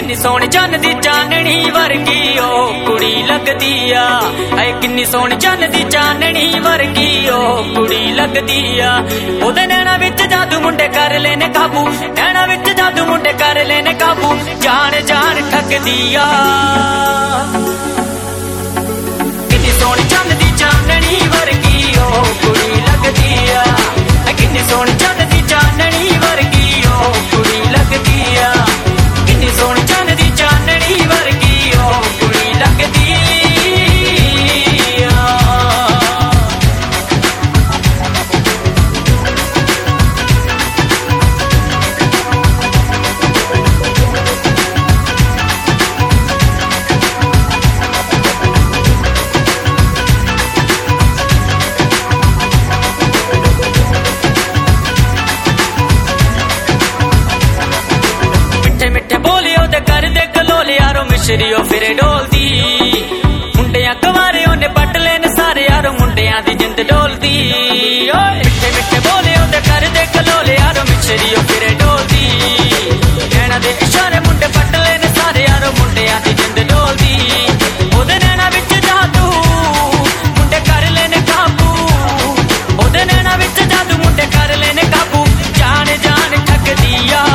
किन्नी सोहनी चन्न दी चाननी वर्गी ओ कुड़ी लगदी आ। ऐ किन्नी सोहनी चन्न दी चाननी वर्गी ओ कुड़ी लगदी आ। ओदे नैना विच जादू मुंडे कर लेने काबू, नैना विच जादू मुंडे कर लेने काबू, जान जान ठगदी आ। किन्नी सोहनी चन्न दी चाननी वर्गी ओ कुड़ी लगदी आ। ऐ किन्नी सोहनी चन्न दी चाननी वर्गी ओ कुड़ी लगदी आ। किन्नी सोहनी चन्न दी चाननी वर्गी ओ कुड़ी लगदी आ। मिशरियो फिरे डोलदी मुंडिया कवारे ओने पट लेन सारे यारो मुंडिया दी जिंद डोलदी। मिठे मिठे बोले ओदे कर दे कलोले यारो मिशरियो फिरे डोलदी। नैना दे इशारे मुंडे पट लेन सारे यारो मुंडिया दी जिंद डोलदी। ओदे नैना विच जादू मुंडे कर लेने काबू, ओदे नैना विच जादू मुंडे कर लेने काबू, जान जान ठगदी आ।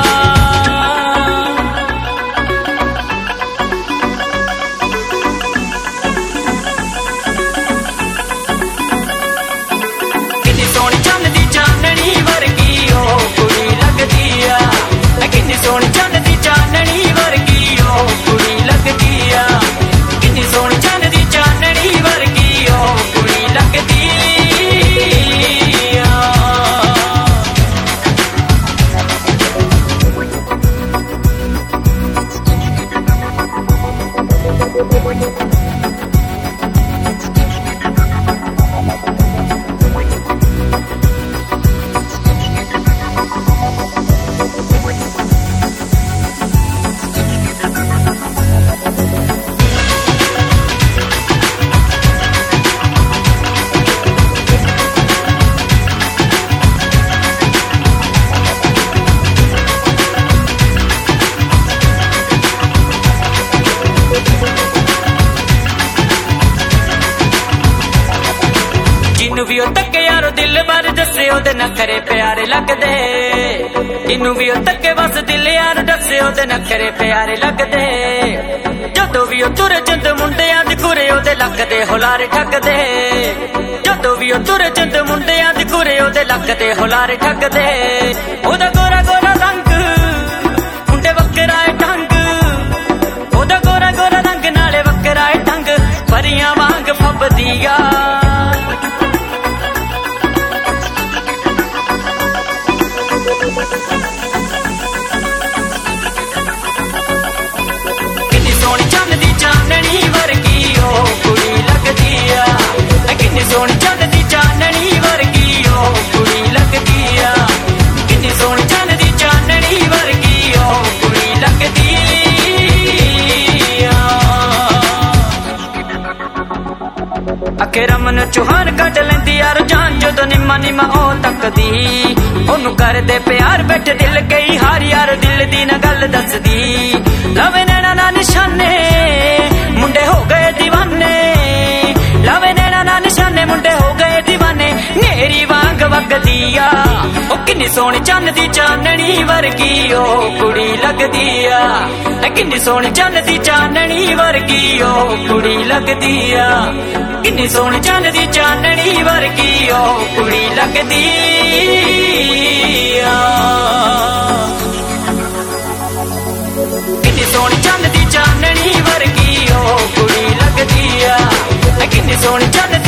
भी तक यारो दिल भर दसे ओदे नखरे प्यारे लगदे। इनू भी तक बस दिल यार दसे ओदे नखरे प्यारे लगदे। जदों भी तुर चंद मुंडियां दी कुरे ओदे लगदे हुलारे ठगदे। जदों भी तुर चंद मुंडियां दी कुरे ओदे लगदे हुलारे ठगदे। ओदा गोरा गोरा रंग मुंडे वकराए ढंग, ओदा गोरा गोरा रंग नाले वकराए ढंग, परियां वांग फबदी आ। किन्नी सोहनी चन्न दी चाननी वर्गी ओ कुड़ी लगदी आ। किन्नी सोहनी चन्न दी चाननी वर्गी ओ कुड़ी लगदी आ। किन्नी सोहनी चन्न दी चाननी वर्गी ओ कुड़ी लगदी आ। अखे रमन चौहान कट लेंदी यार जान जदों निम्मा निम्मा ओ तकदी। ओनू कर दे प्यार बैठ दिल कई हार यार दिल दी ना गल दसदी। लवे नैना ना निशाने मुंडे हो गए दीवाने, लवे नैना ना निशाने मुंडे हो गए दीवाने, नेरी वांग वगदी आ। ओ किन्नी सोहनी चन्न दी चाननी वर्गी ओ कुड़ी लगदी आ। किन्नी सोहनी चन्न दी चाननी वर्गी ओ कुड़ी लगदी आ। किन्नी सोहनी चन्न दी चाननी वर्गी ओ कुड़ी लगदी आ। किन्नी सोहनी चन्न दी चाननी वर्गी ओ कुड़ी लगदी आ। किन्नी सोहनी चन्न